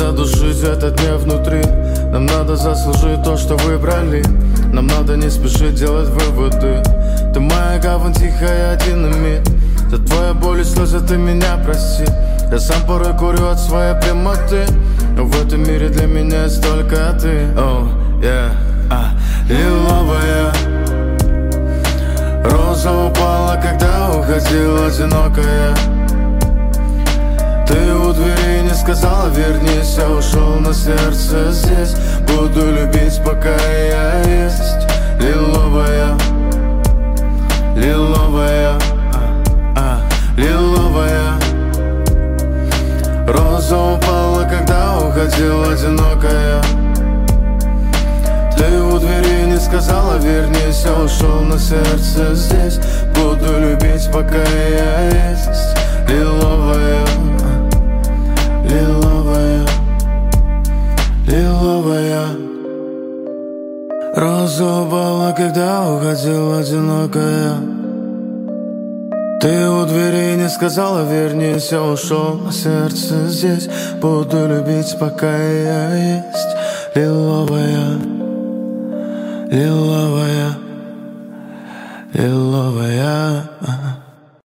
задушить этот гнев внутри. Нам надо заслужить то, что выбрали. Нам надо не спешить делать выводы. Ты моя гавань тихая, один миг. За твою боль и слезы ты меня прости. Я сам порой курю от своей прямоты, но в этом мире для меня есть только ты. Oh, yeah. Лиловая роза упала, когда уходила одинокая. Ты у двери не сказала вернись, я ушел на сердце здесь. Буду любить, пока я есть. Лиловая, лиловая, лиловая роза упала, когда уходила одинокая. Ты у двери не сказала вернись, я ушел на сердце здесь. Буду любить, пока я есть. Лиловая, лиловая, лиловая роза упала, когда уходила одинокая. Ты у двери не сказала вернись, я ушел на сердце здесь. Буду любить, пока я есть. Лиловая, лиловая, лиловая.